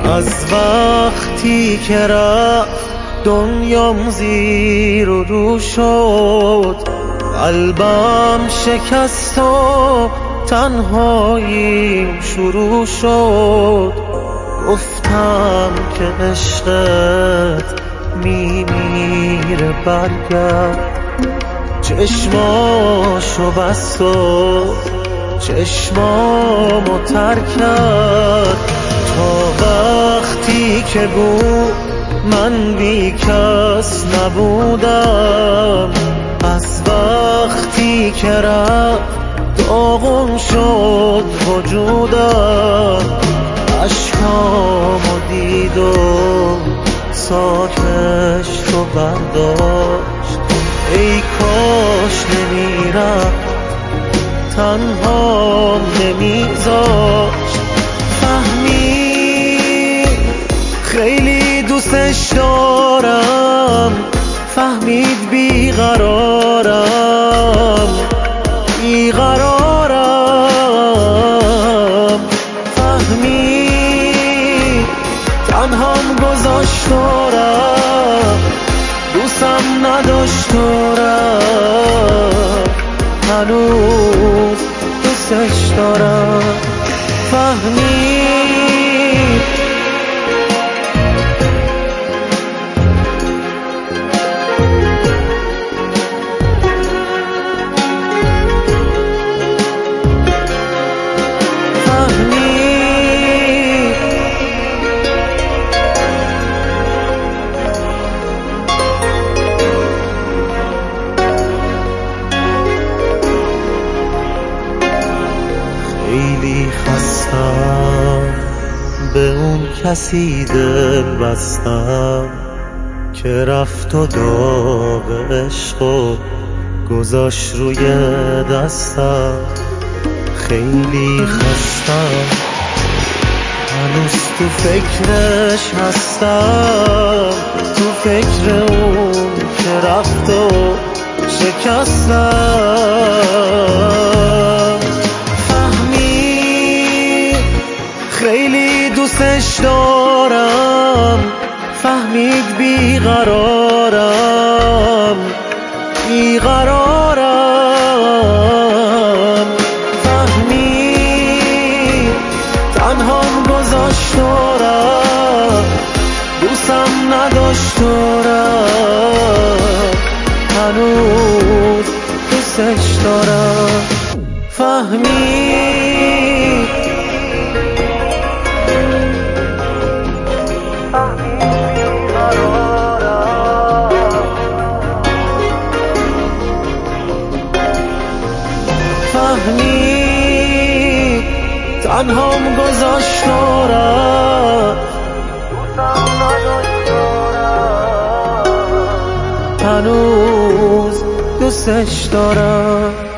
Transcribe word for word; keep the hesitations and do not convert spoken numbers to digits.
از وقتی که رفت دنیام زیر و رو شد، قلبم شکست و تنهاییم شروع شد. گفتم که عشقت میمیره برگرد، چشماشو بست و چشمامو تر کرد. تا وقتی که بود من بی کس نبودم، از وقتی که رفت داغون شد وجودم. اشکامو دید و ساکش رو برداشت، ای کاش نمیرفت تنها نمیذاشت. فهمید خیلی دوستش دارم، فهمید بیقرارم بیقرارم. فهمید تنهام گذاشت دارم، دوستم نداشت دارم، هنوز دوستش دارم. فهمید خیلی خستم، به اون کسی دل بستم که رفت و داغ عشق و گذاشت روی دستم. خیلی خستم، هنوز تو فکرش هستم، تو فکر اون که رفت و شکستم. خیلی دوستش دارم، فهمید بیقرارم بیقرارم. فهمید تنهام گذاشت دارم، دوستم نداشت دارم، هنوز دوستش دارم. فهمید فهمید تنهام گذاشت دارم، هنوز دوستش دارم.